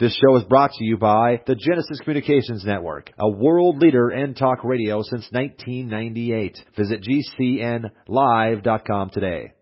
This show is brought to you by the Genesis Communications Network, a world leader in talk radio since 1998. Visit GCNlive.com today.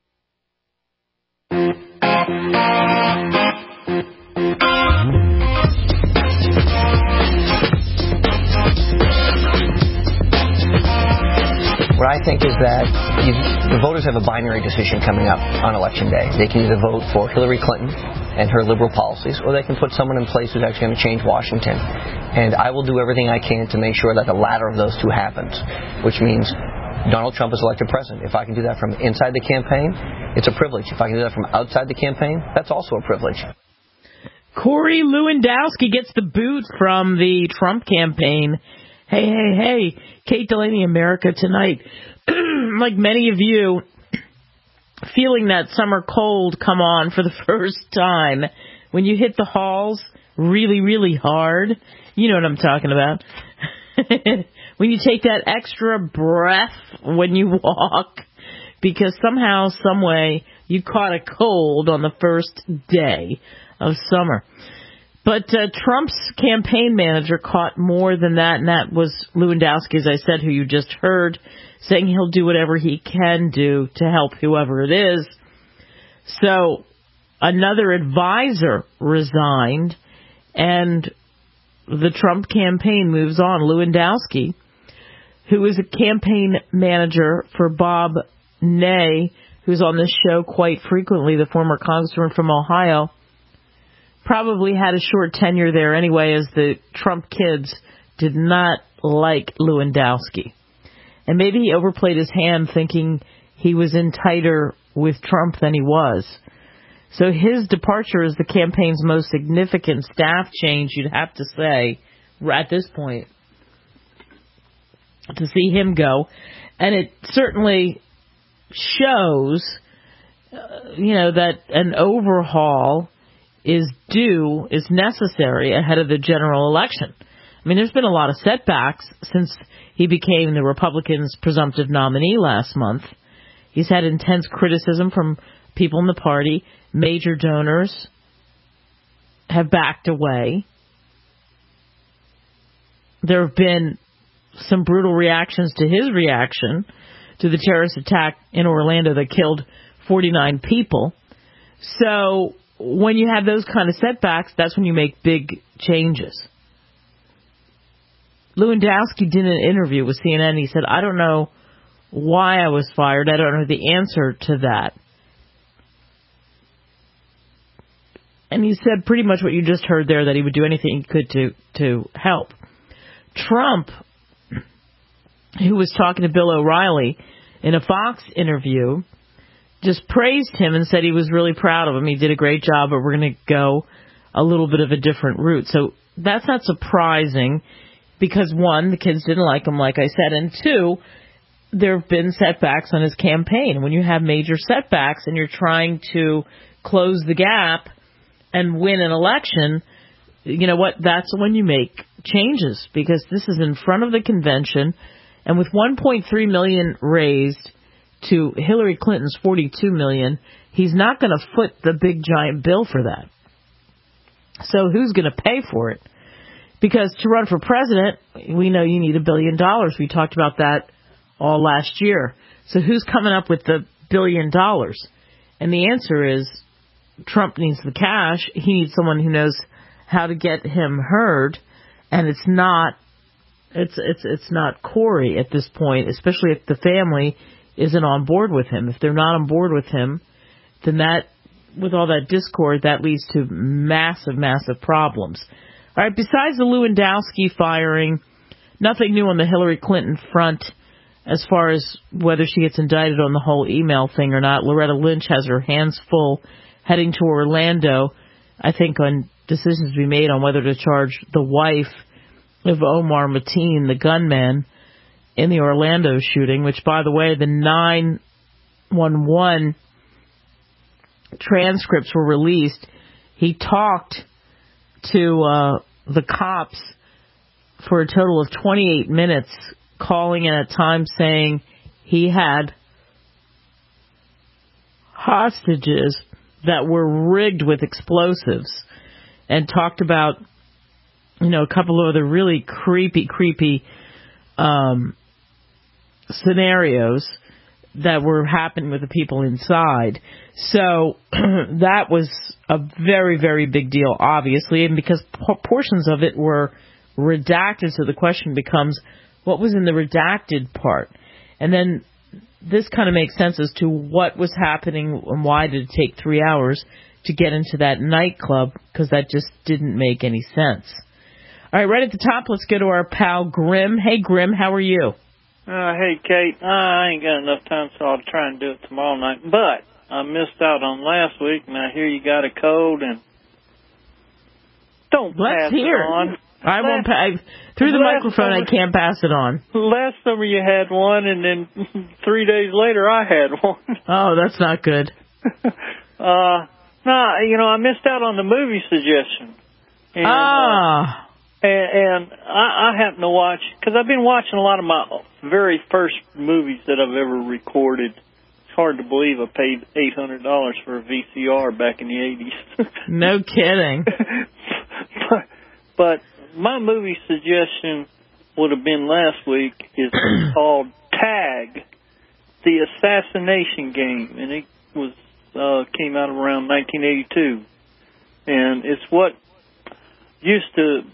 What I think is that the voters have a binary decision coming up on Election Day. They can either vote for Hillary Clinton and her liberal policies, or they can put someone in place who's actually going to change Washington. And I will do everything I can to make sure that the latter of those two happens, which means Donald Trump is elected president. If I can do that from inside the campaign, it's a privilege. If I can do that from outside the campaign, that's also a privilege. Corey Lewandowski gets the boot from the Trump campaign. Hey, Kate Delaney, America Tonight. Like many of you, feeling that summer cold come on for the first time. When you hit the halls really, really hard, you know what I'm talking about. When you take that extra breath when you walk, because somehow, some way, you caught a cold on the first day of summer. But Trump's campaign manager caught more than that, and that was Lewandowski, as I said, who you just heard, saying he'll do whatever he can do to help whoever it is. So another advisor resigned, and the Trump campaign moves on. Lewandowski, who is a campaign manager for Bob Ney, who's on this show quite frequently, the former congressman from Ohio, probably had a short tenure there anyway, as the Trump kids did not like Lewandowski. And maybe he overplayed his hand thinking he was in tighter with Trump than he was. So his departure is the campaign's most significant staff change, you'd have to say, at this point, to see him go. And it certainly shows, that an overhaul is necessary ahead of the general election. I mean, there's been a lot of setbacks since he became the Republicans' presumptive nominee last month. He's had intense criticism from people in the party. Major donors have backed away. There have been some brutal reactions to his reaction to the terrorist attack in Orlando that killed 49 people. So when you have those kind of setbacks, that's when you make big changes. Lewandowski did an interview with CNN. He said, I don't know why I was fired. I don't know the answer to that. And he said pretty much what you just heard there, that he would do anything he could to help. Trump, who was talking to Bill O'Reilly in a Fox interview, just praised him and said he was really proud of him. He did a great job, but we're going to go a little bit of a different route. So that's not surprising because, one, the kids didn't like him, like I said, and two, there have been setbacks on his campaign. When you have major setbacks and you're trying to close the gap and win an election, you know what? That's when you make changes, because this is in front of the convention, and with $1.3 million raised to Hillary Clinton's $42 million, he's not going to foot the big giant bill for that. So who's going to pay for it? Because to run for president, we know you need $1 billion. We talked about that all last year. So who's coming up with the $1 billion? And the answer is Trump needs the cash. He needs someone who knows how to get him heard, and it's not Corey at this point, especially if the family isn't on board with him. If they're not on board with him, then that, with all that discord, that leads to massive, massive problems. All right, besides the Lewandowski firing, nothing new on the Hillary Clinton front as far as whether she gets indicted on the whole email thing or not. Loretta Lynch has her hands full heading to Orlando, I think, on decisions to be made on whether to charge the wife of Omar Mateen, the gunman in the Orlando shooting, which, by the way, the 911 transcripts were released. He talked to the cops for a total of 28 minutes, calling in at times saying he had hostages that were rigged with explosives. and talked about, a couple of other really creepy scenarios that were happening with the people inside. So that was a very, very big deal, obviously, and because portions of it were redacted, so the question becomes, what was in the redacted part? And then this kind of makes sense as to what was happening and why did it take 3 hours to get into that nightclub, because that just didn't make any sense. All right, right at the top, let's go to our pal Grim. Hey, Grim, how are you? Hey, Kate. I ain't got enough time, so I'll try and do it tomorrow night. But I missed out on last week, and I hear you got a cold, and don't pass it on. I won't pass. Through the microphone, I can't pass it on. Last summer you had one, and then 3 days later I had one. Oh, that's not good. I missed out on the movie suggestion. And, And I happen to watch, because I've been watching a lot of my very first movies that I've ever recorded. It's hard to believe I paid $800 for a VCR back in the 80s. No kidding. But my movie suggestion would have been last week is called Tag, the Assassination Game, and it was came out around 1982, and it's what used to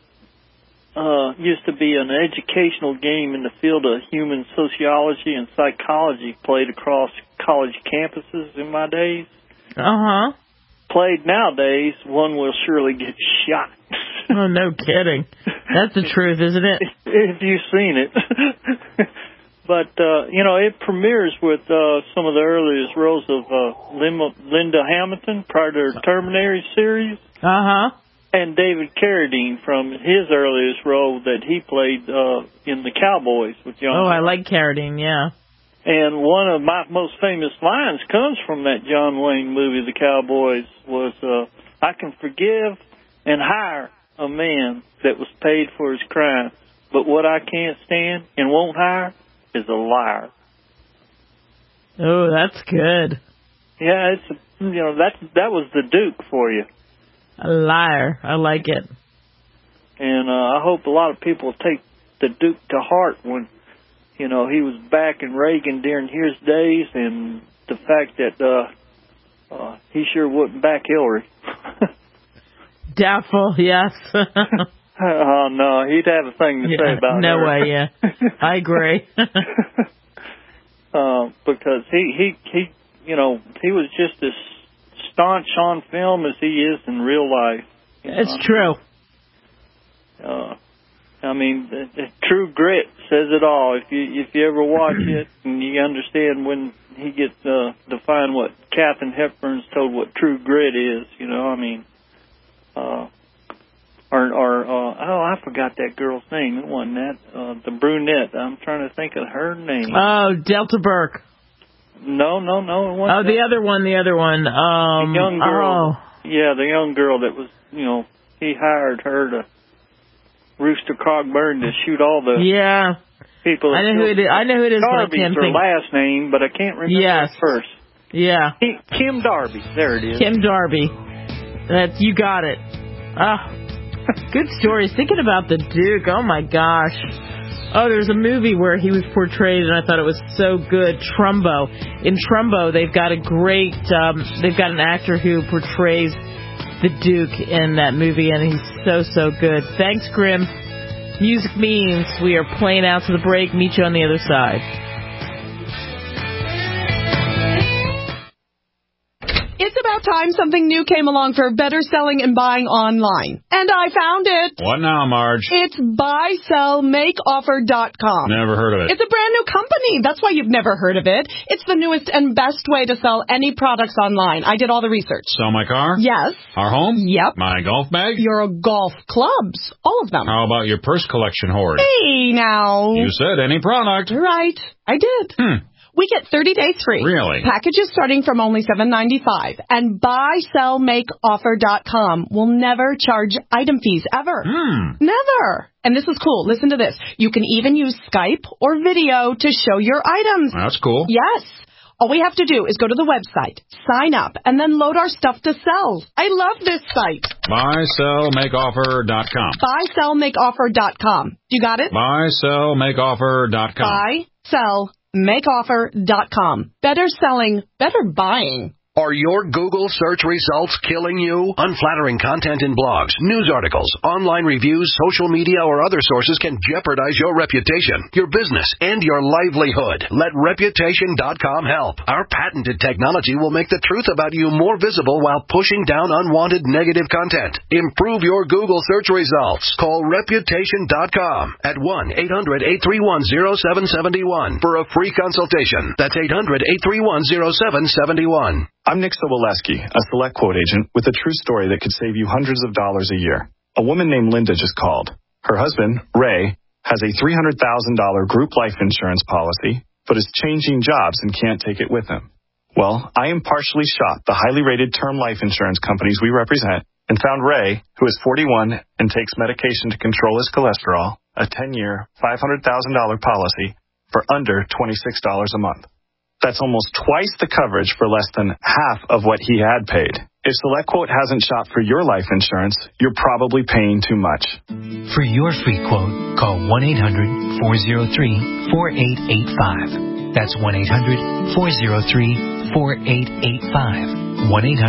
be an educational game in the field of human sociology and psychology played across college campuses in my days. Uh-huh. Played nowadays, one will surely get shot. Oh, no kidding. That's the truth, isn't it? If you've seen it. But, it premieres with some of the earliest roles of Linda Hamilton prior to her Terminator series. Uh-huh. And David Carradine from his earliest role that he played in The Cowboys with John Wayne. I like Carradine, yeah. And one of my most famous lines comes from that John Wayne movie, The Cowboys, was, I can forgive and hire a man that was paid for his crime, but what I can't stand and won't hire is a liar. Oh, that's good. Yeah, that was the Duke for you. A liar. I like it. And I hope a lot of people take the Duke to heart when, he was back in Reagan during his days, and the fact that he sure wouldn't back Hillary. Doubtful, yes. Oh, no, he'd have a thing to say about no her. No way, yeah. I agree. Because he was just as staunch on film as he is in real life. It's true. True Grit says it all. If you ever watch it and you understand when he gets define what Katharine Hepburn's told what true grit is, I forgot that girl's name. It wasn't that the brunette. I'm trying to think of her name. Oh, Delta Burke. No, it wasn't. Oh, the other one. The young girl. Yeah, the young girl that was, he hired her to Rooster Cogburn to shoot all the people. I know who it is. Darby's her last name, but I can't remember it first. Yeah. Kim Darby. There it is. Kim Darby. You got it. Good stories. Thinking about the Duke. Oh, my gosh. Oh, there's a movie where he was portrayed, and I thought it was so good. Trumbo. In Trumbo, they've got an actor who portrays the Duke in that movie, and he's so good. Thanks, Grim. Music means we are playing out to the break. Meet you on the other side. It's about time something new came along for better selling and buying online. And I found it. What now, Marge? It's buysellmakeoffer.com. Never heard of it. It's a brand new company. That's why you've never heard of it. It's the newest and best way to sell any products online. I did all the research. Sell my car? Yes. Our home? Yep. My golf bag? Your golf clubs. All of them. How about your purse collection hoard? Hey, now. You said any product. Right. I did. We get 30 days free. Really? Packages starting from only $7.95. And buysellmakeoffer.com will never charge item fees ever. Never. And this is cool. Listen to this. You can even use Skype or video to show your items. That's cool. Yes. All we have to do is go to the website, sign up, and then load our stuff to sell. I love this site. BuySellMakeOffer.com. BuySellMakeOffer.com. You got it? BuySellMakeOffer.com. BuySellMakeOffer.com. Better selling, better buying. Are your Google search results killing you? Unflattering content in blogs, news articles, online reviews, social media, or other sources can jeopardize your reputation, your business, and your livelihood. Let Reputation.com help. Our patented technology will make the truth about you more visible while pushing down unwanted negative content. Improve your Google search results. Call Reputation.com at 1-800-831-0771 for a free consultation. That's 800-831-0771. I'm Nick Soboleski, a Select Quote agent with a true story that could save you hundreds of dollars a year. A woman named Linda just called. Her husband, Ray, has a $300,000 group life insurance policy, but is changing jobs and can't take it with him. Well, I impartially shot the highly rated term life insurance companies we represent and found Ray, who is 41 and takes medication to control his cholesterol, a 10-year, $500,000 policy for under $26 a month. That's almost twice the coverage for less than half of what he had paid. If SelectQuote hasn't shopped for your life insurance, you're probably paying too much. For your free quote, call 1-800-403-4885. That's 1-800-403-4885.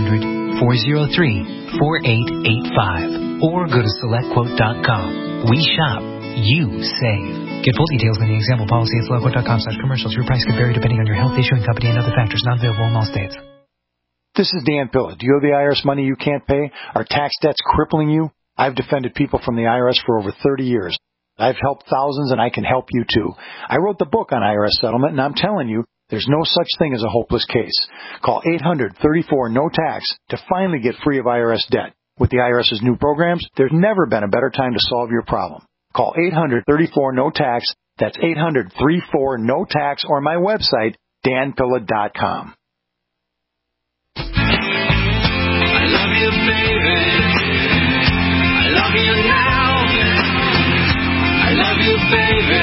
1-800-403-4885. Or go to SelectQuote.com. We shop. You save. Get full details in the example policy at SelectQuote.com/commercials. Your price could vary depending on your health, issuing company, and other factors not available in all states. This is Dan Pilla. Do you owe the IRS money you can't pay? Are tax debts crippling you? I've defended people from the IRS for over 30 years. I've helped thousands, and I can help you too. I wrote the book on IRS settlement, and I'm telling you, there's no such thing as a hopeless case. Call 800-34-NO-TAX to finally get free of IRS debt. With the IRS's new programs, there's never been a better time to solve your problem. Call 800-34-NO-TAX. That's 800-34-NO-TAX, or my website, danpilla.com. I love you, baby. I love you now. I love you, baby.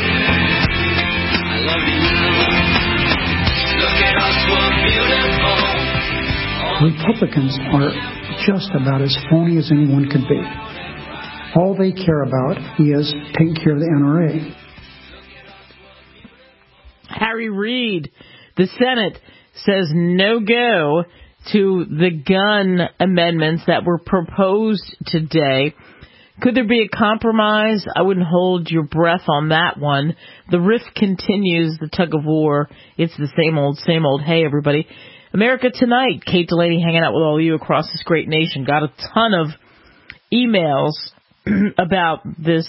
I love you now. Look at us, we're beautiful. Republicans are just about as phony as anyone could be. All they care about is taking care of the NRA. Harry Reid, the Senate, says no go to the gun amendments that were proposed today. Could there be a compromise? I wouldn't hold your breath on that one. The rift continues, the tug of war. It's the same old, same old. Hey, everybody. America Tonight. Kate Delaney hanging out with all of you across this great nation. Got a ton of emails about this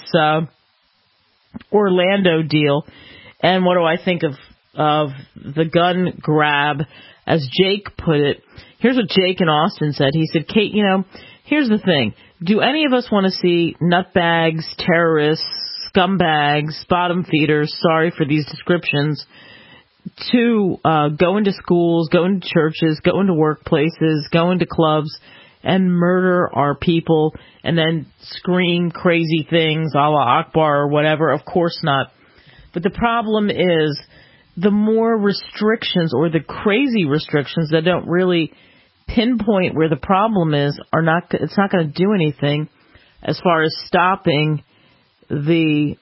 Orlando deal, and what do I think of the gun grab, as Jake put it. Here's what Jake in Austin said. He said, Kate, here's the thing. Do any of us want to see nutbags, terrorists, scumbags, bottom feeders, sorry for these descriptions, to go into schools, go into churches, go into workplaces, go into clubs, and murder our people, and then scream crazy things, Allah Akbar or whatever? Of course not. But the problem is, the more restrictions, or the crazy restrictions that don't really pinpoint where the problem is, it's not going to do anything as far as stopping the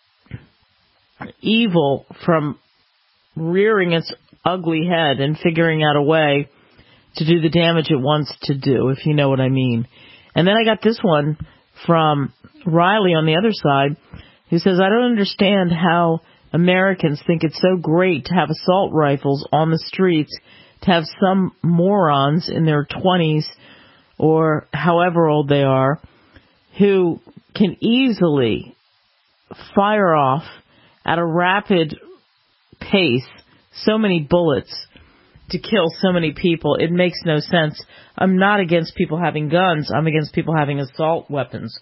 evil from rearing its ugly head and figuring out a way to do the damage it wants to do, if you know what I mean. And then I got this one from Riley on the other side, who says, I don't understand how Americans think it's so great to have assault rifles on the streets, to have some morons in their 20s or however old they are, who can easily fire off at a rapid pace so many bullets to kill so many people. It makes no sense. I'm not against people having guns. I'm against people having assault weapons.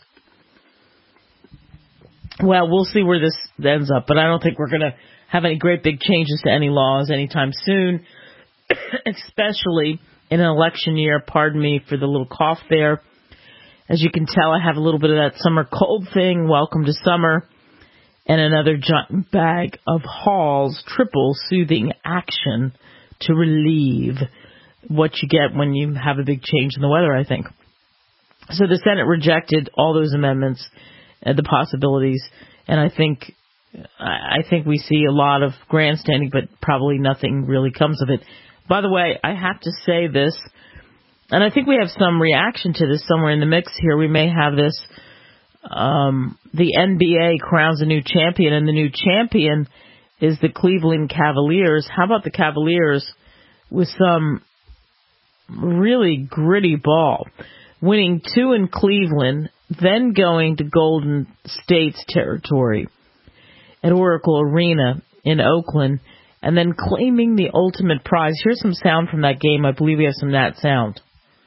Well, we'll see where this ends up, but I don't think we're going to have any great big changes to any laws anytime soon, especially in an election year. Pardon me for the little cough there. As you can tell, I have a little bit of that summer cold thing. Welcome to summer. And another giant bag of Hall's triple soothing action to relieve what you get when you have a big change in the weather, I think. So the Senate rejected all those amendments and the possibilities, and I think we see a lot of grandstanding, but probably nothing really comes of it. By the way, I have to say this, and I think we have some reaction to this somewhere in the mix here. We may have this, the NBA crowns a new champion, and the new champion is the Cleveland Cavaliers. How about the Cavaliers with some really gritty ball, winning 2 in Cleveland, then going to Golden State's territory at Oracle Arena in Oakland, and then claiming the ultimate prize. Here's some sound from that game. I believe we have some of that sound.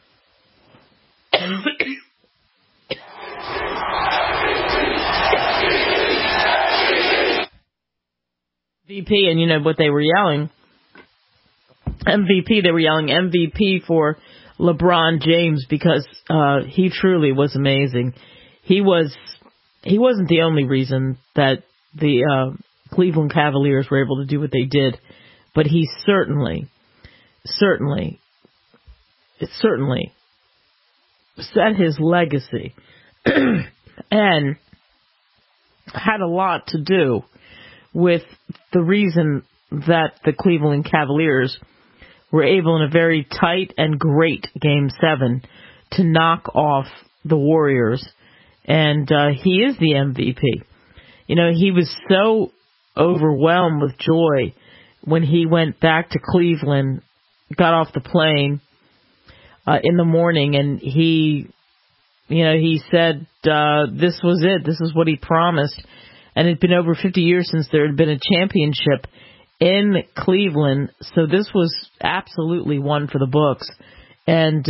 MVP, and you know what they were yelling? MVP. They were yelling MVP for LeBron James because he truly was amazing. He wasn't the only reason that the Cleveland Cavaliers were able to do what they did, but he certainly set his legacy and had a lot to do with the reason that the Cleveland Cavaliers were able in a very tight and great Game 7 to knock off the Warriors, and he is the MVP. You know, he was so overwhelmed with joy when he went back to Cleveland, got off the plane in the morning, and he said this was it. This is what he promised. And it had been over 50 years since there had been a championship in Cleveland, so this was absolutely one for the books. And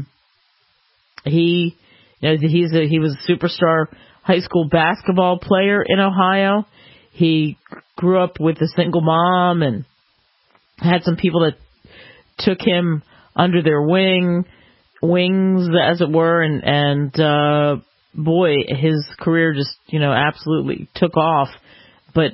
he was a superstar high school basketball player in Ohio. He grew up with a single mom and had some people that took him under their wings, as it were, and boy, his career just, absolutely took off. But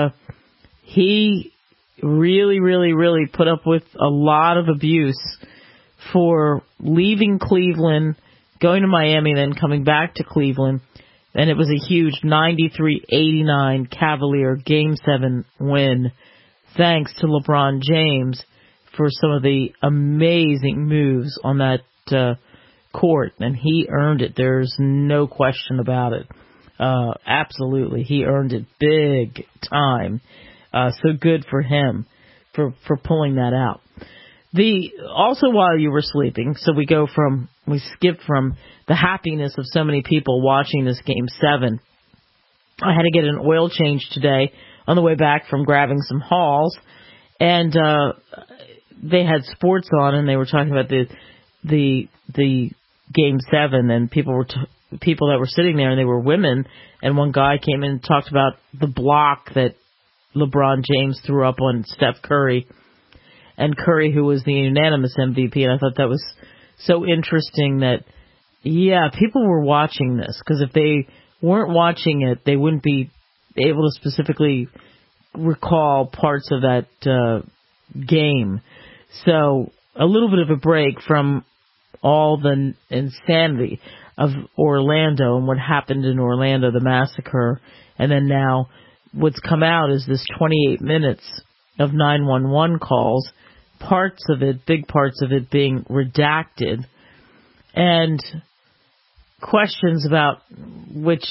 he really put up with a lot of abuse for leaving Cleveland, going to Miami, then coming back to Cleveland. And it was a huge 93-89 Cavalier Game 7 win, thanks to LeBron James for some of the amazing moves on that court. And he earned it. There's no question about it. Absolutely. He earned it big time. So good for him for pulling that out. Also while you were sleeping, so we skipped from the happiness of so many people watching this Game 7. I had to get an oil change today on the way back from grabbing some hauls, and they had sports on, and they were talking about the Game 7, and people that were sitting there, and they were women, and one guy came in and talked about the block that LeBron James threw up on Steph Curry, and Curry, who was the unanimous MVP, and I thought that was so interesting that, yeah, people were watching this, because if they weren't watching it, they wouldn't be able to specifically recall parts of that game. So a little bit of a break from all the insanity of Orlando and what happened in Orlando, the massacre, and then now what's come out is this 28 minutes of 911 calls, parts of it, big parts of it being redacted, and questions about which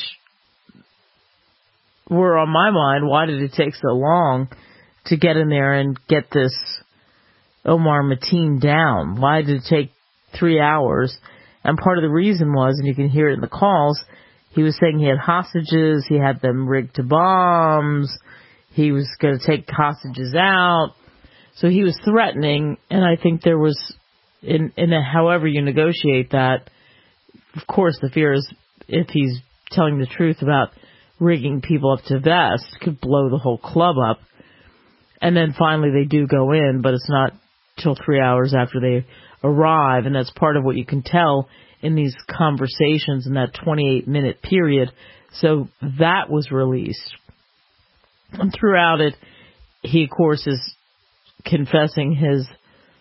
were on my mind. Why did it take so long to get in there and get this Omar Mateen down? Why did it take 3 hours? And part of the reason was, and you can hear it in the calls, he was saying he had hostages, he had them rigged to bombs, he was going to take hostages out. So he was threatening, and I think there was, however you negotiate that, of course the fear is if he's telling the truth about rigging people up to vest, could blow the whole club up. And then finally they do go in, but it's not till 3 hours after they arrive, and that's part of what you can tell in these conversations in that 28-minute period. So that was released. And throughout it, he, of course, is confessing his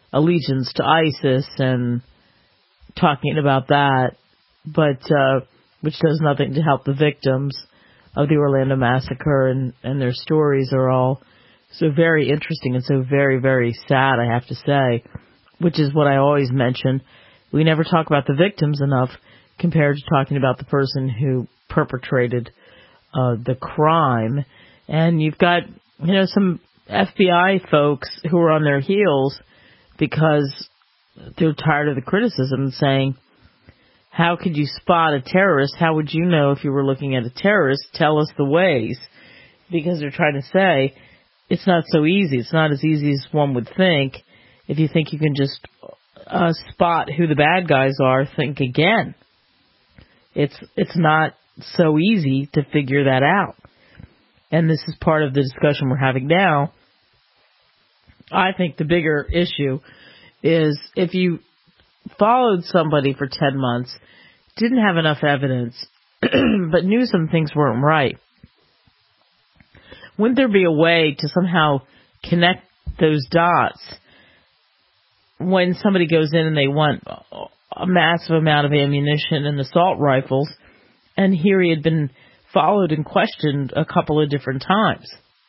allegiance to ISIS and talking about that, but which does nothing to help the victims of the Orlando massacre, and their stories are all so very interesting and so very, very sad, I have to say, which is what I always mention. We never talk about the victims enough compared to talking about the person who perpetrated the crime. And you've got, some FBI folks who are on their heels because they're tired of the criticism, saying, how could you spot a terrorist? How would you know if you were looking at a terrorist? Tell us the ways. Because they're trying to say it's not so easy. It's not as easy as one would think. If you think you can just spot who the bad guys are, think again. It's not so easy to figure that out. And this is part of the discussion we're having now. I think the bigger issue is if you followed somebody for 10 months, didn't have enough evidence, but knew some things weren't right, wouldn't there be a way to somehow connect those dots when somebody goes in and they want a massive amount of ammunition and assault rifles, and here he had been followed and questioned a couple of different times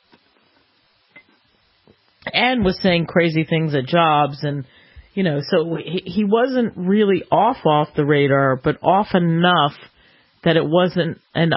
and was saying crazy things at jobs, and so he wasn't really off the radar, but off enough that it wasn't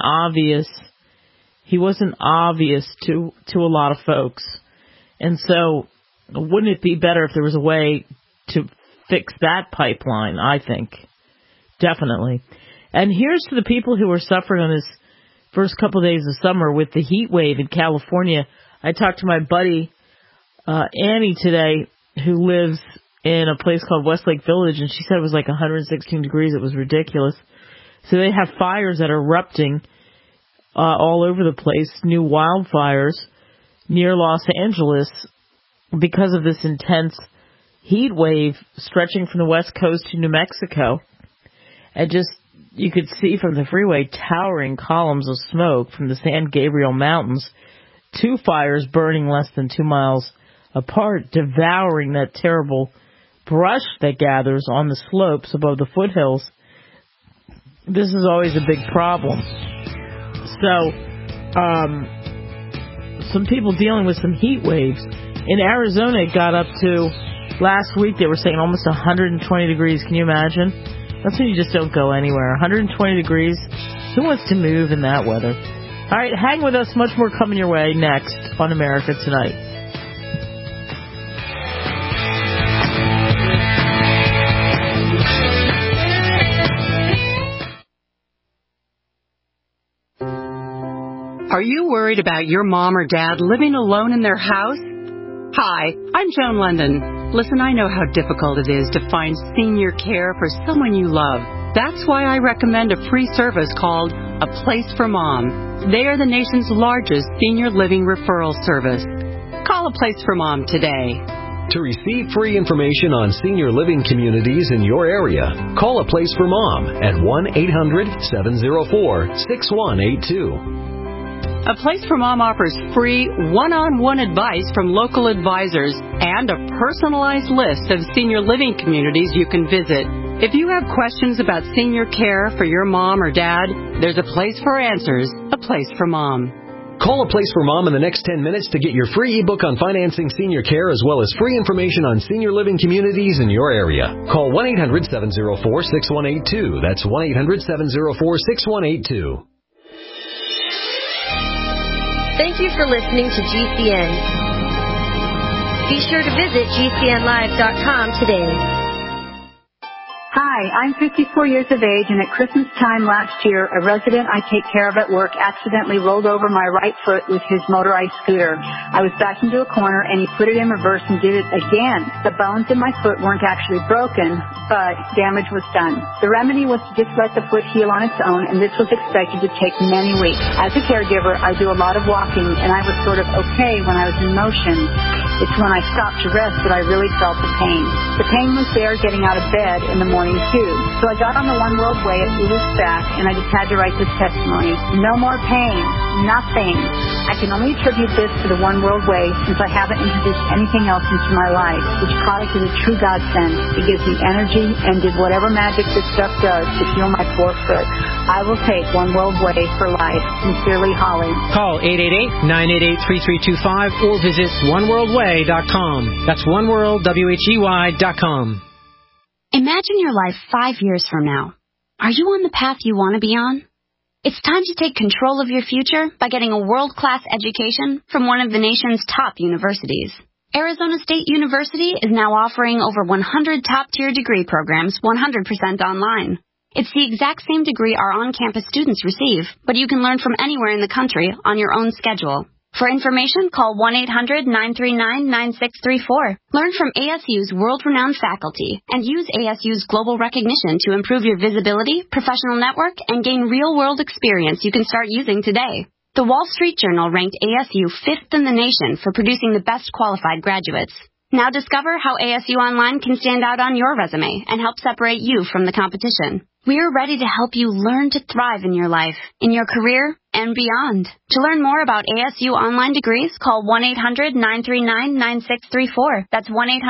he wasn't obvious to a lot of folks. And so wouldn't it be better if there was a way to fix that pipeline? I think. Definitely. And here's to the people who are suffering on this first couple of days of summer with the heat wave in California. I talked to my buddy Annie today, who lives in a place called Westlake Village, and she said it was like 116 degrees. It was ridiculous. So they have fires that are erupting all over the place, new wildfires near Los Angeles because of this intense heat wave stretching from the West Coast to New Mexico. And just, you could see from the freeway towering columns of smoke from the San Gabriel Mountains, 2 fires burning less than 2 miles apart, devouring that terrible brush that gathers on the slopes above the foothills. This is always a big problem. So, some people dealing with some heat waves. In Arizona, it got up to, last week they were saying almost 120 degrees. Can you imagine? That's when you just don't go anywhere. 120 degrees. Who wants to move in that weather? All right, hang with us. Much more coming your way next on America Tonight. Are you worried about your mom or dad living alone in their house? Hi, I'm Joan London. Listen, I know how difficult it is to find senior care for someone you love. That's why I recommend a free service called A Place for Mom. They are the nation's largest senior living referral service. Call A Place for Mom today. To receive free information on senior living communities in your area, call A Place for Mom at 1-800-704-6182. A Place for Mom offers free one-on-one advice from local advisors and a personalized list of senior living communities you can visit. If you have questions about senior care for your mom or dad, there's a place for answers, A Place for Mom. Call A Place for Mom in the next 10 minutes to get your free ebook on financing senior care as well as free information on senior living communities in your area. Call 1-800-704-6182. That's 1-800-704-6182. Thank you for listening to GCN. Be sure to visit GCNlive.com today. Hi, I'm 54 years of age, and at Christmas time last year, a resident I take care of at work accidentally rolled over my right foot with his motorized scooter. I was backed into a corner, and he put it in reverse and did it again. The bones in my foot weren't actually broken, but damage was done. The remedy was to just let the foot heal on its own, and this was expected to take many weeks. As a caregiver, I do a lot of walking, and I was sort of okay when I was in motion. It's when I stopped to rest that I really felt the pain. The pain was there getting out of bed in the morning too. So I got on the One World Way a few weeks back, and I just had to write this testimony. No more pain. Nothing. I can only attribute this to the One World Way since I haven't introduced anything else into my life. This product is a true godsend. It gives me energy and did whatever magic this stuff does to heal my forefoot. I will take One World Way for life. Sincerely, Holly. Call 888-988-3325 or visit oneworldway.com. That's oneworldwhey.com. Imagine your life 5 years from now. Are you on the path you want to be on? It's time to take control of your future by getting a world-class education from one of the nation's top universities. Arizona State University is now offering over 100 top-tier degree programs 100% online. It's the exact same degree our on-campus students receive, but you can learn from anywhere in the country on your own schedule. For information, call 1-800-939-9634. Learn from ASU's world-renowned faculty and use ASU's global recognition to improve your visibility, professional network, and gain real-world experience you can start using today. The Wall Street Journal ranked ASU 5th in the nation for producing the best qualified graduates. Now discover how ASU Online can stand out on your resume and help separate you from the competition. We're ready to help you learn to thrive in your life, in your career, and beyond. To learn more about ASU Online degrees, call 1-800-939-9634. That's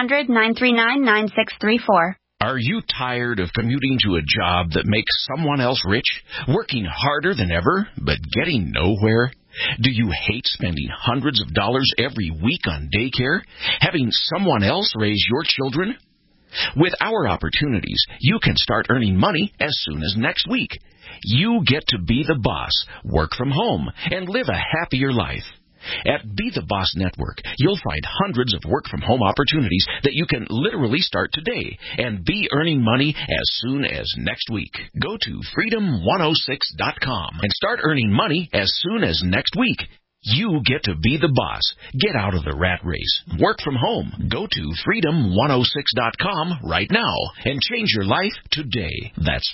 1-800-939-9634. Are you tired of commuting to a job that makes someone else rich, working harder than ever, but getting nowhere? Do you hate spending hundreds of dollars every week on daycare, having someone else raise your children? With our opportunities, you can start earning money as soon as next week. You get to be the boss, work from home, and live a happier life. At Be the Boss Network, you'll find hundreds of work-from-home opportunities that you can literally start today and be earning money as soon as next week. Go to freedom106.com and start earning money as soon as next week. You get to be the boss. Get out of the rat race. Work from home. Go to freedom106.com right now and change your life today. That's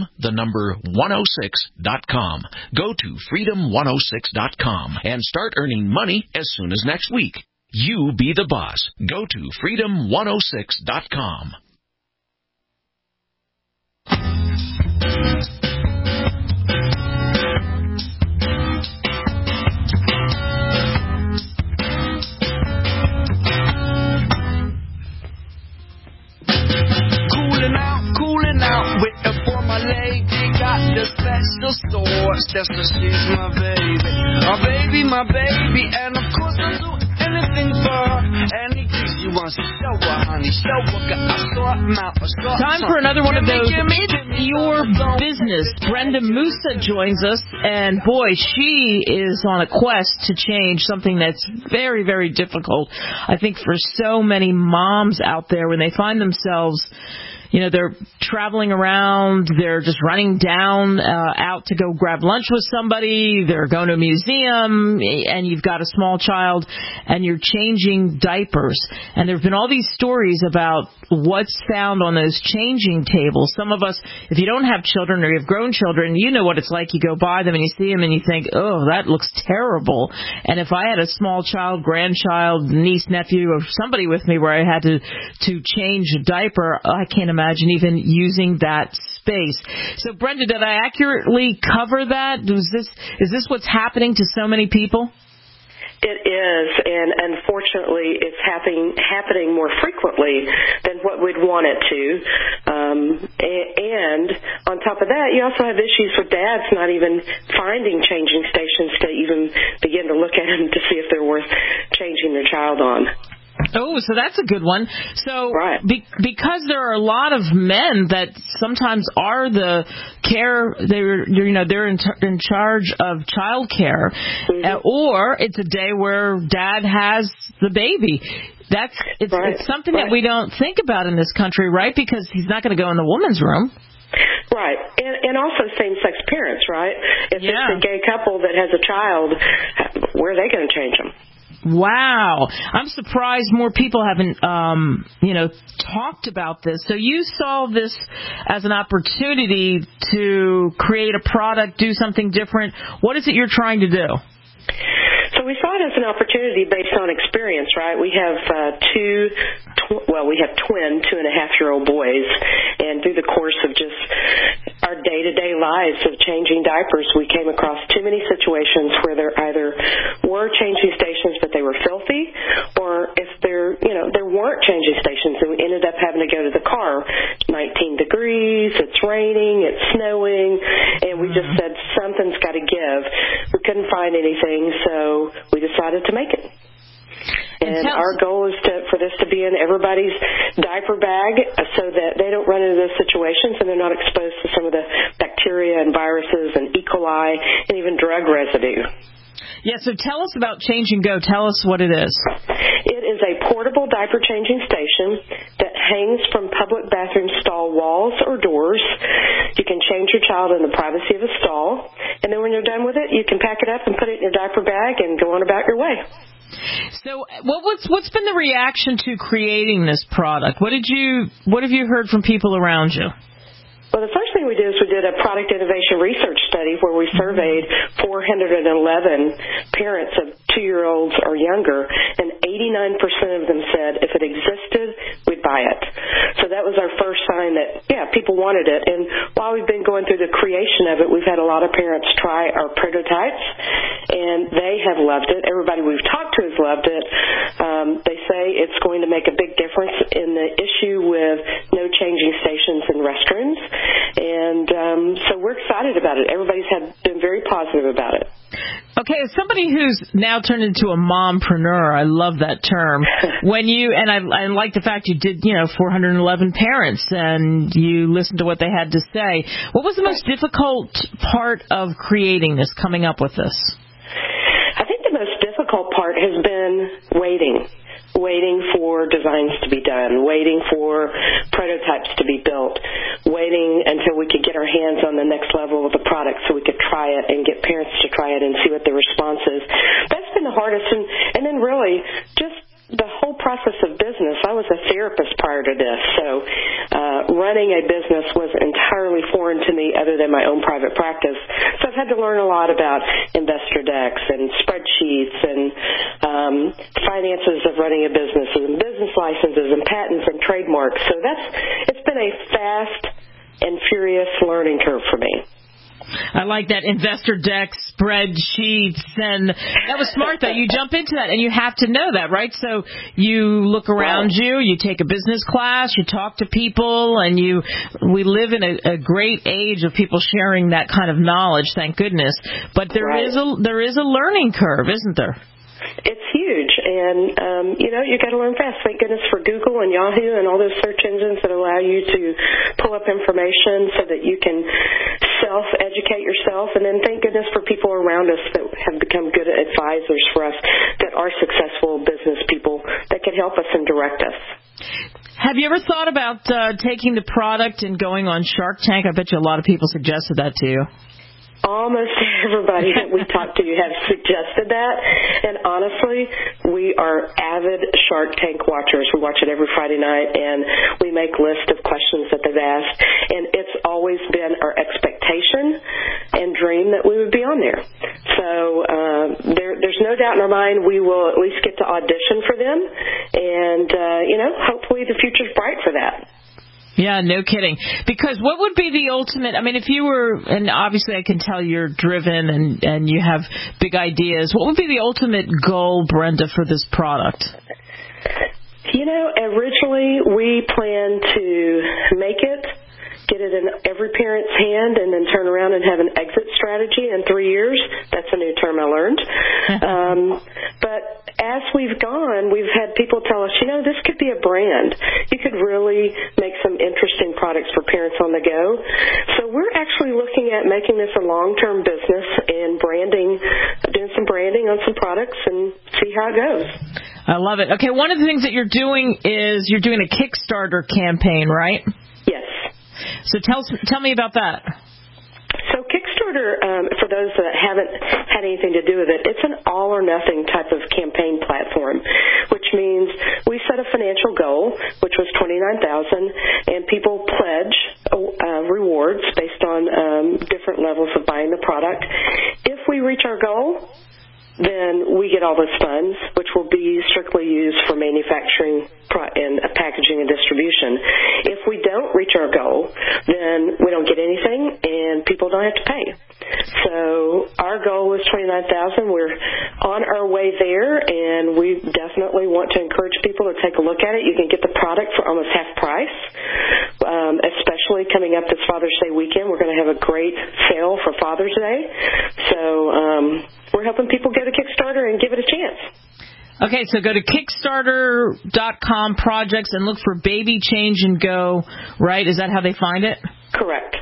freedom106.com. Go to freedom106.com and start earning money as soon as next week. You be the boss. Go to freedom106.com. With her for my lady, got the special sauce. That's why she's my baby. My baby, and of course I'll do anything for her. Anything she wants to show her, honey, show her. Time for another one of those Your Business. Brenda Musa joins us, and boy, she is on a quest to change something that's very, very difficult, I think, for so many moms out there when they find themselves, you know, they're traveling around, they're just running down out to go grab lunch with somebody, they're going to a museum, and you've got a small child, and you're changing diapers. And there have been all these stories about what's found on those changing tables. Some of us, if you don't have children or you have grown children, you know what it's like. You go by them and you see them and you think, oh, that looks terrible. And if I had a small child, grandchild, niece, nephew, or somebody with me where I had to change a diaper, I can't imagine even using that space. So, Brenda, did I accurately cover that? Is this what's happening to so many people? It is, and unfortunately, it's happening more frequently than what we'd want it to. And on top of that, you also have issues with dads not even finding changing stations to even begin to look at them to see if they're worth changing their child on. Oh, so that's a good one. So because there are a lot of men that sometimes are the care, they're in charge of child care, or it's a day where dad has the baby. It's something that we don't think about in this country, right? Because he's not going to go in the woman's room. Right, and also same-sex parents, right? If it's a gay couple that has a child, where are they going to change them? Wow. I'm surprised more people haven't, talked about this. So you saw this as an opportunity to create a product, do something different. What is it you're trying to do? So So we saw it as an opportunity based on experience, right? We have we have twin 2.5-year-old boys, and through the course of just our day-to-day lives of changing diapers, we came across too many situations where there either were changing stations but they were filthy, or if there weren't changing stations, and we ended up having to go to the car. 19 degrees, it's raining, it's snowing, and we just said something's got to give. We couldn't find anything, so we decided to make it. And our goal is for this to be in everybody's diaper bag so that they don't run into those situations and they're not exposed to some of the bacteria and viruses and E. coli and even drug residue. Yeah, so tell us about Change and Go. Tell us what it is. It is a portable diaper changing station that hangs from public bathroom stall walls or doors. You can change your child in the privacy of a stall, and then when you're done with it, you can pack it up and put it in your diaper bag and go on about your way. So what's been the reaction to creating this product? What have you heard from people around you? Well, the first thing we did is we did a product innovation research study where we surveyed 411 parents of 2-year-olds or younger, and 89% of them said if it existed, we'd buy it. So that was our first sign that, people wanted it. And while we've been going through the creation of it, we've had a lot of parents try our prototypes, and they have loved it. Everybody we've talked to has loved it. They say it's going to make a big difference in the issue with no changing stations in restrooms. And so we're excited about it. Everybody's been very positive about it. Okay, as somebody who's now turned into a mompreneur, I love that term. I like the fact you did, 411 parents, and you listened to what they had to say. What was the most difficult part of creating this, coming up with this? I think the most difficult part has been waiting for designs to be done, waiting for prototypes to be built, waiting until we could get our hands on the next level of the product so we could try it and get parents to try it and see what the response is. That's been the hardest. And then really just the whole process of business. I was a therapist prior to this, so running a business was entirely foreign to me other than my own private practice. So I've had to learn a lot about investor decks and spreadsheets and finances of running a business and business licenses and patents and trademarks. So it's been a fast and furious learning curve for me. I like that, investor deck, spreadsheets, and that was smart, though. You jump into that, and you have to know that, right? So you look around you take a business class, you talk to people, and we live in a great age of people sharing that kind of knowledge, thank goodness. But there is a learning curve, isn't there? It's huge, and you got to learn fast. Thank goodness for Google and Yahoo and all those search engines that allow you to pull up information so that you can self-educate yourself. And then thank goodness for people around us that have become good advisors for us, that are successful business people that can help us and direct us. Have you ever thought about taking the product and going on Shark Tank? I bet you a lot of people suggested that to you. Almost everybody that we talked to have suggested that, and honestly, we are avid Shark Tank watchers. We watch it every Friday night, and we make lists of questions that they've asked, and it's always been our expectation and dream that we would be on there. So there's no doubt in our mind we will at least get to audition for them, and hopefully the future's bright for that. Yeah, no kidding. Because what would be the ultimate, if you were, and obviously I can tell you're driven and you have big ideas, what would be the ultimate goal, Brenda, for this product? Originally we planned to make it, get it in every parent's hand, and then turn around and have an exit strategy in 3 years. That's a new term I learned. But as we've gone, we've had people tell us, this could be a brand. You could really make some interesting products for parents on the go. So we're actually looking at making this a long-term business and doing some branding on some products and see how it goes. I love it. Okay, one of the things that you're doing is you're doing a Kickstarter campaign, right? Yes. So tell me about that. So Kickstarter, for those that haven't had anything to do with it, it's an all-or-nothing type of campaign platform, which means we set a financial goal, which was $29,000, and people pledge rewards based on different levels of buying the product. If we reach our goal, then we get all those funds, which will be strictly used for manufacturing and packaging and distribution. If we don't reach our goal, then we don't get anything, and people don't have to pay. So our goal is $29,000. We're on our way there, and we definitely want to encourage people to take a look at it. You can get the product for almost half price, especially coming up this Father's Day weekend. We're going to have a great sale for Father's Day. So we're helping people go to Kickstarter and give it a chance. Okay, so go to Kickstarter.com projects and look for Baby Change and Go, right? Is that how they find it? Correct.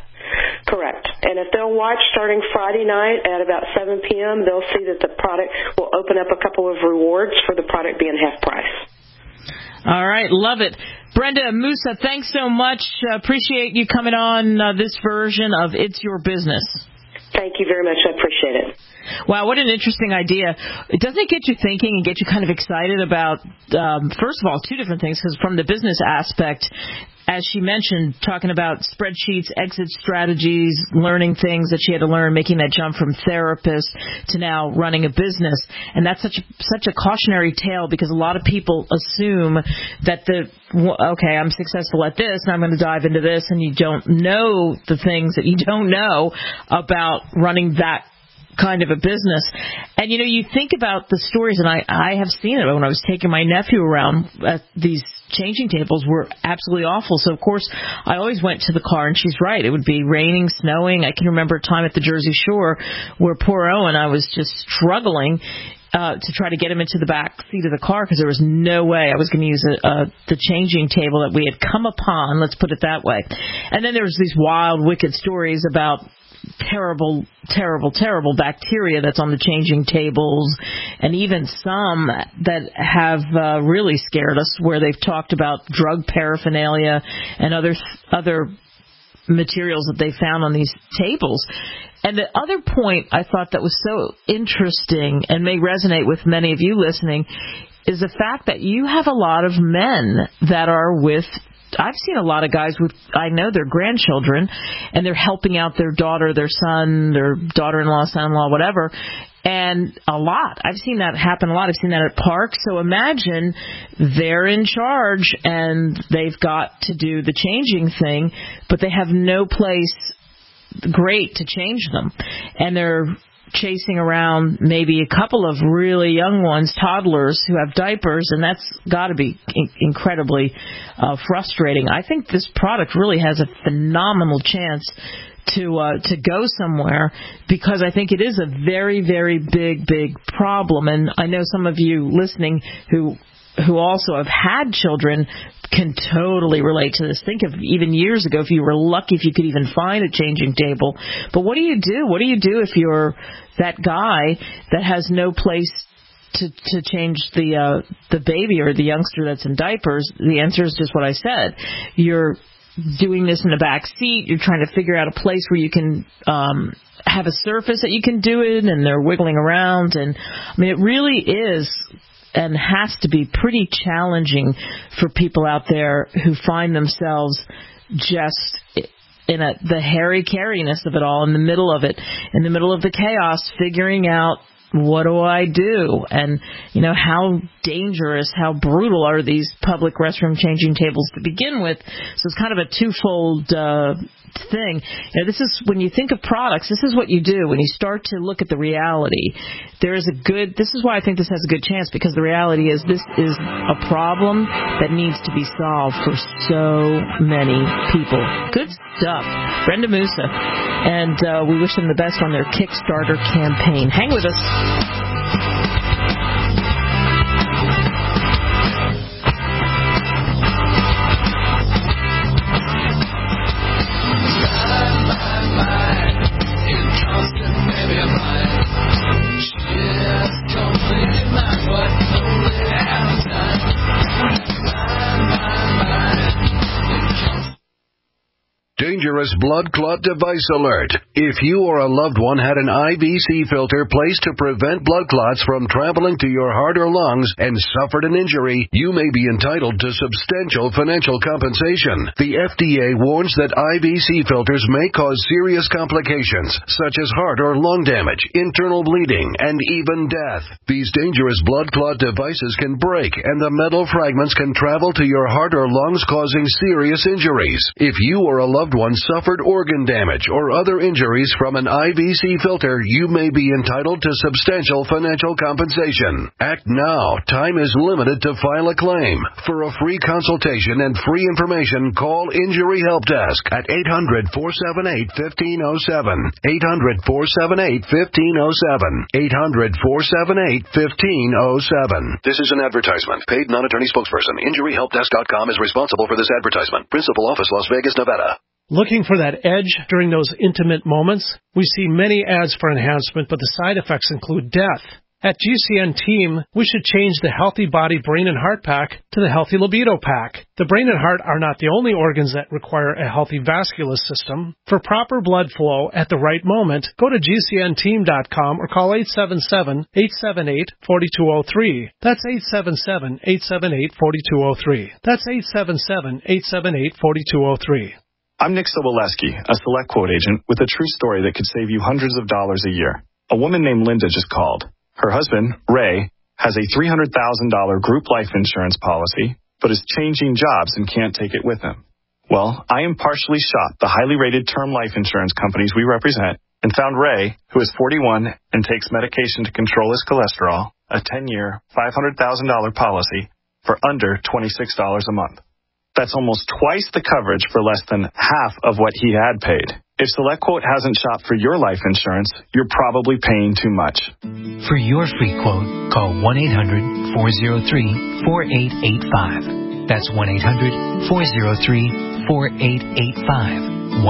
And if they'll watch starting Friday night at about 7 p.m., they'll see that the product will open up a couple of rewards for the product being half price. All right, love it. Brenda Musa, thanks so much. Appreciate you coming on this version of It's Your Business. Thank you very much. I appreciate it. Wow, what an interesting idea. Doesn't it get you thinking and get you kind of excited about, first of all, two different things, because from the business aspect, as she mentioned, talking about spreadsheets, exit strategies, learning things that she had to learn, making that jump from therapist to now running a business. And that's such a cautionary tale, because a lot of people assume that okay, I'm successful at this, and I'm going to dive into this, and you don't know the things that you don't know about running that kind of a business. And, you think about the stories, and I have seen it when I was taking my nephew around. These changing tables were absolutely awful. So, of course, I always went to the car, and she's right. It would be raining, snowing. I can remember a time at the Jersey Shore where poor Owen, I was just struggling to try to get him into the back seat of the car, because there was no way I was going to use the changing table that we had come upon, let's put it that way. And then there was these wild, wicked stories about terrible bacteria that's on the changing tables, and even some that have really scared us, where they've talked about drug paraphernalia and other materials that they found on these tables. And the other point I thought that was so interesting and may resonate with many of you listening is the fact that you have a lot of men that are with, I've seen a lot of guys with, I know their grandchildren, and they're helping out their daughter, their son, their daughter-in-law, son-in-law, whatever. And a lot. I've seen that happen a lot. I've seen that at parks. So imagine they're in charge and they've got to do the changing thing, but they have no place great to change them. And they're chasing around maybe a couple of really young ones, toddlers who have diapers, and that's got to be incredibly frustrating. I think this product really has a phenomenal chance to go somewhere, because I think it is a very, very big problem. And I know some of you listening who also have had children can totally relate to this. Think of even years ago, if you were lucky, if you could even find a changing table. But what do you do? What do you do if you're that guy that has no place to change the baby or the youngster that's in diapers? The answer is just what I said. You're doing this in the back seat. You're trying to figure out a place where you can have a surface that you can do it, and they're wiggling around. And I mean, it really is and has to be pretty challenging for people out there who find themselves just in the hairy-carryness of it all, in the middle of it, in the middle of the chaos, figuring out, what do I do? And, how dangerous, how brutal are these public restroom changing tables to begin with? So it's kind of a twofold thing. This is, when you think of products, this is what you do. When you start to look at the reality, this is why I think this has a good chance, because the reality is this is a problem that needs to be solved for so many people. Good stuff. Brenda Musa. And we wish them the best on their Kickstarter campaign. Hang with us. Danger dangerous blood clot device alert. If you or a loved one had an IVC filter placed to prevent blood clots from traveling to your heart or lungs and suffered an injury, you may be entitled to substantial financial compensation. The FDA warns that IVC filters may cause serious complications, such as heart or lung damage, internal bleeding, and even death. These dangerous blood clot devices can break, and the metal fragments can travel to your heart or lungs, causing serious injuries. If you or a loved one suffered organ damage or other injuries from an IVC filter, you may be entitled to substantial financial compensation. Act now. Time is limited to file a claim. For a free consultation and free information, call Injury Help Desk at 800-478-1507. 800-478-1507. 800-478-1507. This is an advertisement. Paid non-attorney spokesperson. InjuryHelpDesk.com is responsible for this advertisement. Principal office, Las Vegas, Nevada. Looking for that edge during those intimate moments? We see many ads for enhancement, but the side effects include death. At GCN Team, we should change the Healthy Body, Brain, and Heart Pack to the Healthy Libido Pack. The brain and heart are not the only organs that require a healthy vascular system. For proper blood flow at the right moment, go to GCNteam.com or call 877-878-4203. That's 877-878-4203. That's 877-878-4203. I'm Nick Soboleski, a Select Quote agent with a true story that could save you hundreds of dollars a year. A woman named Linda just called. Her husband, Ray, has a $300,000 group life insurance policy, but is changing jobs and can't take it with him. Well, I impartially shopped the highly rated term life insurance companies we represent and found Ray, who is 41 and takes medication to control his cholesterol, a 10-year, $500,000 policy for under $26 a month. That's almost twice the coverage for less than half of what he had paid. If SelectQuote hasn't shopped for your life insurance, you're probably paying too much. For your free quote, call 1-800-403-4885. That's 1-800-403-4885.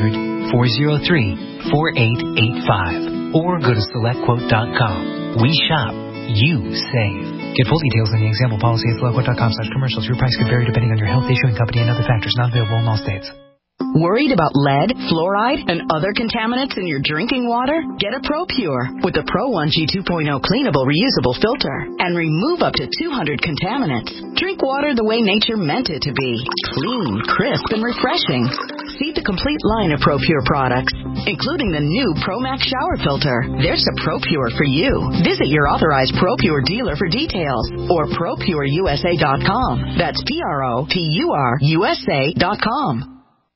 1-800-403-4885. Or go to SelectQuote.com. We shop. You save. Get full details in the example policy at SelectQuote.com/commercials. Your price could vary depending on your health, issuing company, and other factors. Not available in all states. Worried about lead, fluoride, and other contaminants in your drinking water? Get a ProPure with the Pro 1G 2.0 cleanable, reusable filter and remove up to 200 contaminants. Drink water the way nature meant it to be. Clean, crisp, and refreshing. See the complete line of ProPure products, including the new ProMax shower filter. There's a ProPure for you. Visit your authorized ProPure dealer for details or ProPureUSA.com. That's ProPureUSA.com.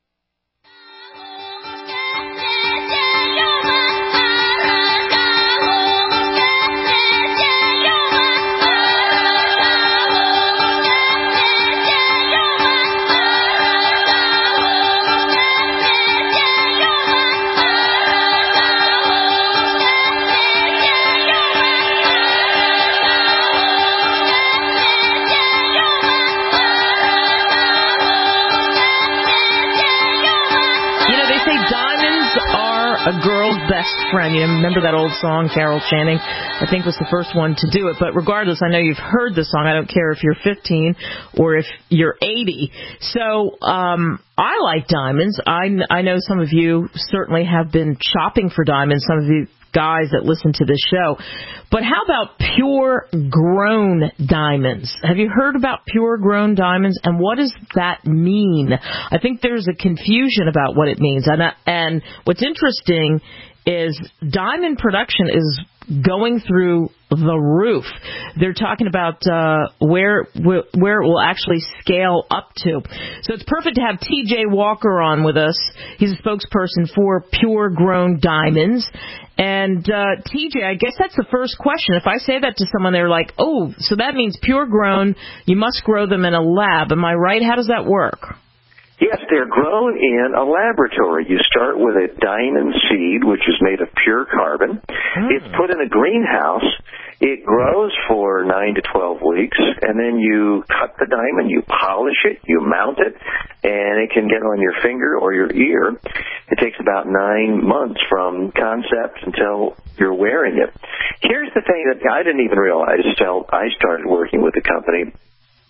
A girl's best friend. You remember that old song, Carol Channing, I think, was the first one to do it. But regardless, I know you've heard the song. I don't care if you're 15 or if you're 80. So I like diamonds. I know some of you certainly have been shopping for diamonds, some of you guys that listen to this show. But how about pure grown diamonds? Have you heard about pure grown diamonds, and what does that mean? I think there's a confusion about what it means. And what's interesting is diamond production is going through the roof. They're talking about where it will actually scale up to. So it's perfect to have TJ Walker on with us. He's a spokesperson for Pure Grown Diamonds. And TJ, I guess that's the first question. If I say that to someone, they're like, oh, so that means pure grown, you must grow them in a lab. Am I right? How does that work? Yes, they're grown in a laboratory. You start with a diamond seed, which is made of pure carbon. It's put in a greenhouse. It grows for 9 to 12 weeks, and then you cut the diamond, you polish it, you mount it, and it can get on your finger or your ear. It takes about 9 months from concept until you're wearing it. Here's the thing that I didn't even realize until I started working with the company.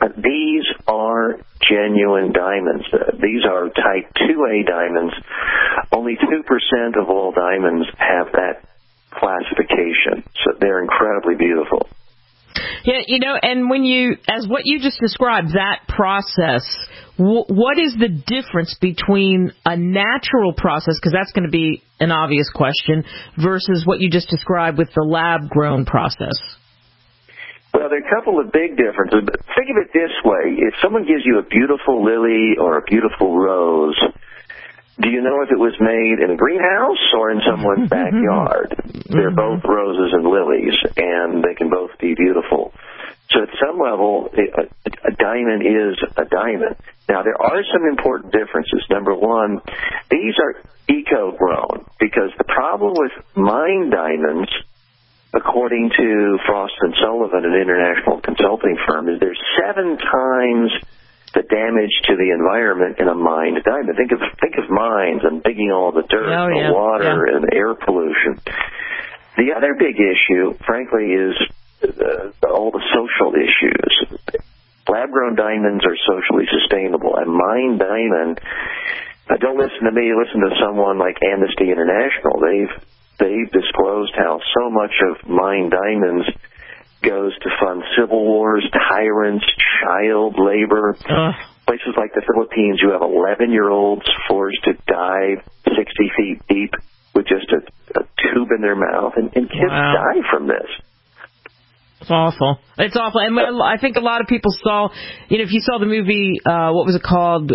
These are genuine diamonds. These are type 2A diamonds. Only 2% of all diamonds have that classification, so they're incredibly beautiful. Yeah, and as what you just described, that process, what is the difference between a natural process, because that's going to be an obvious question, versus what you just described with the lab-grown process? Well, there are a couple of big differences, but think of it this way. If someone gives you a beautiful lily or a beautiful rose, do you know if it was made in a greenhouse or in someone's backyard? They're both roses and lilies, and they can both be beautiful. So at some level, a diamond is a diamond. Now, there are some important differences. Number one, these are eco-grown, because the problem with mined diamonds, according to Frost & Sullivan, an international consulting firm, is there's 7 times the damage to the environment in a mined diamond. Think of mines and digging all the dirt, the water, and air pollution. The other big issue, frankly, is all the social issues. Lab-grown diamonds are socially sustainable. A mined diamond, don't listen to me, listen to someone like Amnesty International. They've disclosed how so much of mined diamonds goes to fund civil wars, tyrants, child labor. Places like the Philippines, you have 11-year-olds forced to dive 60 feet deep with just a tube in their mouth, and kids die from this. It's awful. It's awful. And I think a lot of people saw, if you saw the movie, what was it called?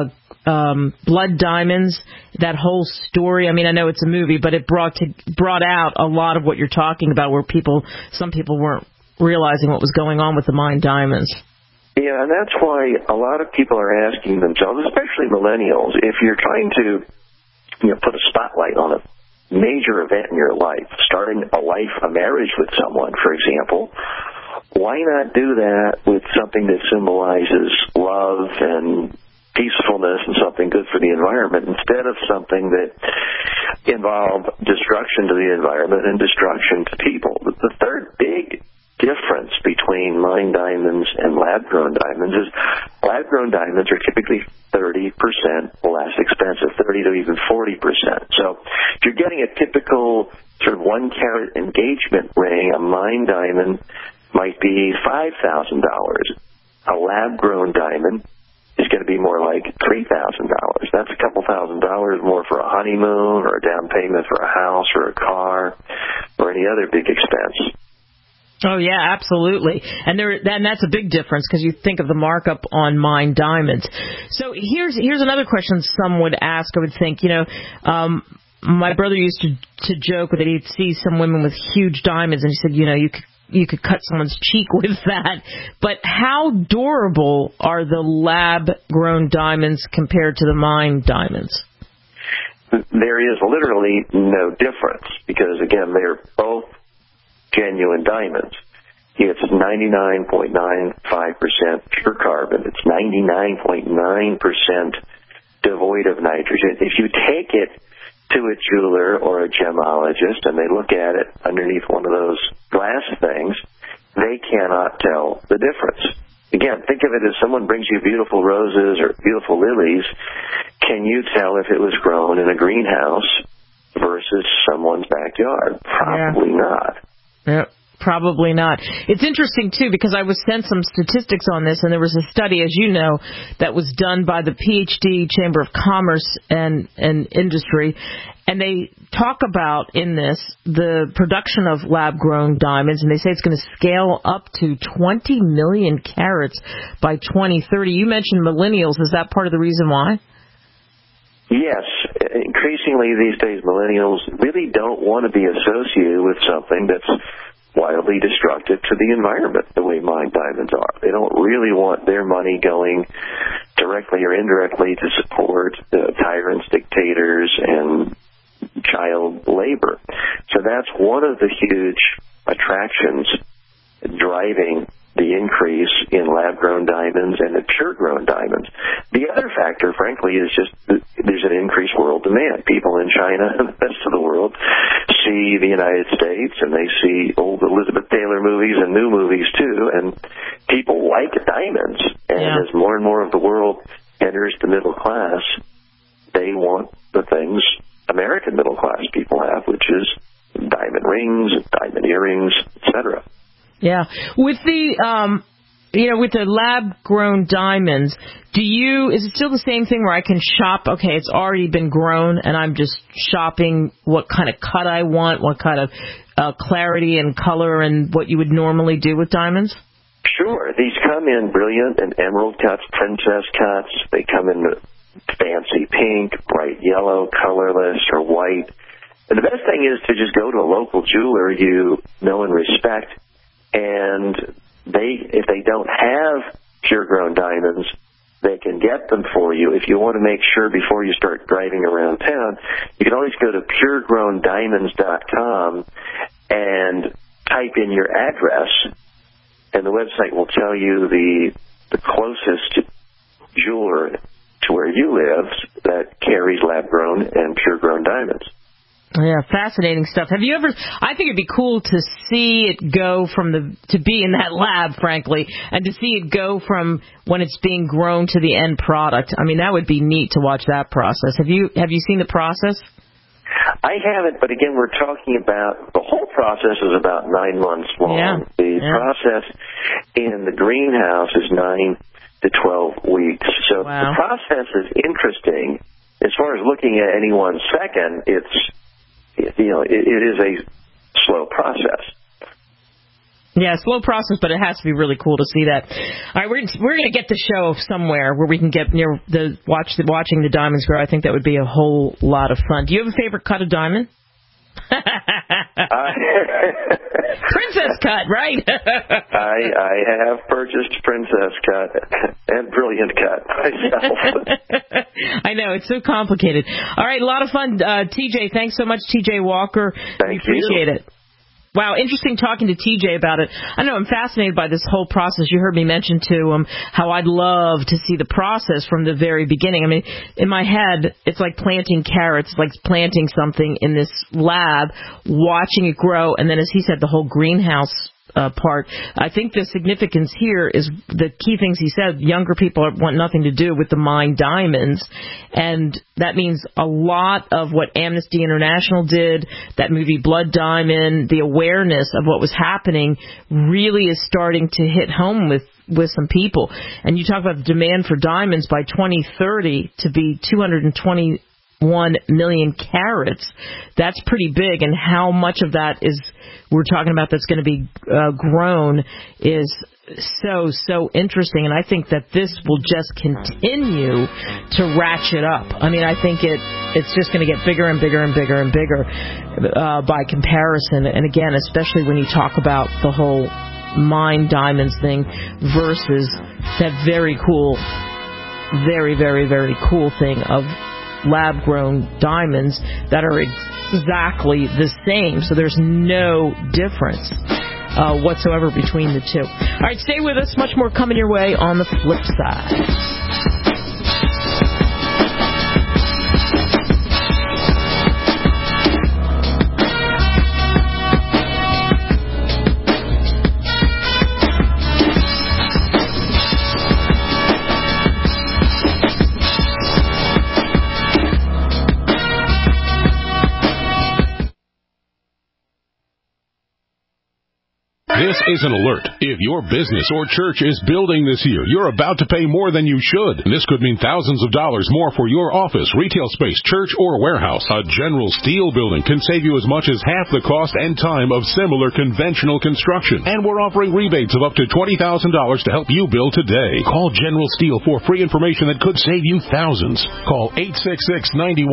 Blood Diamonds, that whole story. I mean, I know it's a movie, but it brought out a lot of what you're talking about, where some people weren't realizing what was going on with the mined diamonds. Yeah, and that's why a lot of people are asking themselves, especially millennials, if you're trying to put a spotlight on a major event in your life, starting a marriage with someone, for example, why not do that with something that symbolizes love and peacefulness and something good for the environment, instead of something that involved destruction to the environment and destruction to people? The third big difference between mined diamonds and lab-grown diamonds is lab-grown diamonds are typically 30% less expensive, 30 to even 40%. So if you're getting a typical sort of 1-carat engagement ring, a mined diamond might be $5,000. A lab-grown diamond is going to be more like $3,000. That's a couple $1,000s more for a honeymoon or a down payment for a house or a car or any other big expense. Oh, yeah, absolutely. And that's a big difference, because you think of the markup on mined diamonds. So here's another question some would ask, I would think. My brother used to joke that he'd see some women with huge diamonds, and he said, you could cut someone's cheek with that. But how durable are the lab-grown diamonds compared to the mined diamonds? There is literally no difference, because, again, they're both genuine diamonds. It's 99.95% pure carbon. It's 99.9% devoid of nitrogen. If you take it to a jeweler or a gemologist and they look at it underneath one of those glass things, they cannot tell the difference. Again, think of it as someone brings you beautiful roses or beautiful lilies. Can you tell if it was grown in a greenhouse versus someone's backyard? Probably not. Yeah, probably not. It's interesting, too, because I was sent some statistics on this, and there was a study, as you know, that was done by the PhD Chamber of Commerce and Industry, and they talk about in this the production of lab-grown diamonds, and they say it's going to scale up to 20 million carats by 2030. You mentioned millennials. Is that part of the reason why? Yes. Increasingly these days, millennials really don't want to be associated with something that's wildly destructive to the environment the way mined diamonds are. They don't really want their money going directly or indirectly to support tyrants, dictators, and child labor. So that's one of the huge attractions driving the increase in lab-grown diamonds and the pure-grown diamonds. The other factor, frankly, is just there's an increased world demand. People in China and the rest of the world see the United States, and they see old Elizabeth Taylor movies and new movies too, and people like diamonds. And as more and more of the world enters the middle class, they want the things American middle class people have, which is diamond rings, diamond earrings, etc. Yeah. With the with the lab-grown diamonds, is it still the same thing where I can shop, okay, it's already been grown, and I'm just shopping what kind of cut I want, what kind of clarity and color, and what you would normally do with diamonds? Sure. These come in brilliant and emerald cuts, princess cuts. They come in fancy pink, bright yellow, colorless, or white. And the best thing is to just go to a local jeweler you know and respect, and if they don't have pure-grown diamonds, they can get them for you. If you want to make sure before you start driving around town, you can always go to puregrowndiamonds.com and type in your address, and the website will tell you the closest jeweler to where you live that carries lab-grown and pure-grown diamonds. Yeah, fascinating stuff. Have you ever? I think it'd be cool to see it go to be in that lab, frankly, and to see it go from when it's being grown to the end product. I mean, that would be neat to watch that process. Have you seen the process? I haven't, but again, we're talking about the whole process is about 9 months long. Yeah. The process in the greenhouse is 9 to 12 weeks. So the process is interesting. As far as looking at any 1 second, it is a slow process. Yeah, slow process, but it has to be really cool to see that. All right, we're going to get the show somewhere where we can get near watching the diamonds grow. I think that would be a whole lot of fun. Do you have a favorite cut of diamond? Princess cut, right? I have purchased princess cut and brilliant cut myself. I know, it's so complicated. All right, a lot of fun. TJ, thanks so much, TJ Walker. We appreciate it. Wow, interesting talking to TJ about it. I know, I'm fascinated by this whole process. You heard me mention to him how I'd love to see the process from the very beginning. I mean, in my head, it's like planting carrots, it's like planting something in this lab, watching it grow, and then, as he said, the whole greenhouse part. I think the significance here is the key things he said. Younger people want nothing to do with the mined diamonds, and that means a lot of what Amnesty International did, that movie Blood Diamond, the awareness of what was happening really is starting to hit home with some people. And you talk about the demand for diamonds by 2030 to be 221 million carats. That's pretty big, and how much of that we're talking about that's going to be grown is so interesting. And I think that this will just continue to ratchet up. I mean, I think it's just going to get bigger and bigger and bigger and bigger by comparison. And again, especially when you talk about the whole mined diamonds thing versus that very cool, very, very, very cool thing of lab-grown diamonds that are exactly the same. So there's no difference whatsoever between the two. All right, stay with us. Much more coming your way on the flip side. This is an alert. If your business or church is building this year, you're about to pay more than you should. This could mean thousands of dollars more for your office, retail space, church, or warehouse. A General Steel building can save you as much as half the cost and time of similar conventional construction. And we're offering rebates of up to $20,000 to help you build today. Call General Steel for free information that could save you thousands. Call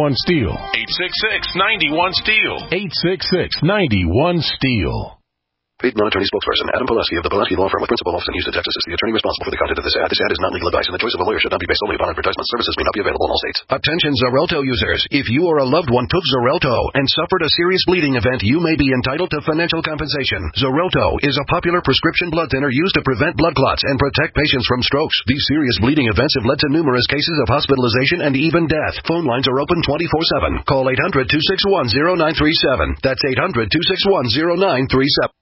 866-91-STEEL. 866-91-STEEL. 866-91-STEEL. Paid non-attorney spokesperson Adam Pulaski of the Pulaski Law Firm with principal office in Houston, Texas is the attorney responsible for the content of this ad. This ad is not legal advice, and the choice of a lawyer should not be based solely upon advertisement. Services may not be available in all states. Attention Xarelto users. If you or a loved one took Xarelto and suffered a serious bleeding event, you may be entitled to financial compensation. Xarelto is a popular prescription blood thinner used to prevent blood clots and protect patients from strokes. These serious bleeding events have led to numerous cases of hospitalization and even death. Phone lines are open 24/7. Call 800-261-0937. That's 800-261-0937.